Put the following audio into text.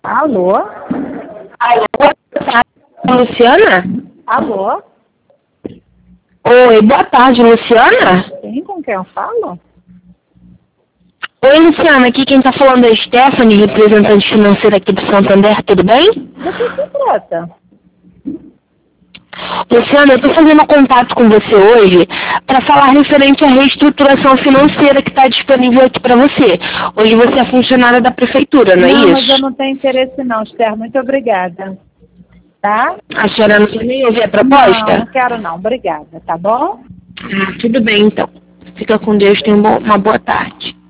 Alô? Alô, boa tarde, Luciana? Alô? Oi, boa tarde, Luciana? Sim, com quem eu falo? Oi, Luciana, aqui quem tá falando é a Stephanie, representante financeira aqui do Santander, tudo bem? Do que se trata? Luciana, eu tô fazendo contato com você hoje para falar referente à reestruturação financeira que está disponível aqui para você. Hoje você é funcionária da prefeitura, não é Não, mas eu isso? não tenho interesse não, Esther. Muito obrigada. Tá? A senhora não quer nem ouvir a Não, proposta? não quero não. Obrigada, tá bom? Tudo bem, então. Fica com Deus, tenha uma boa tarde.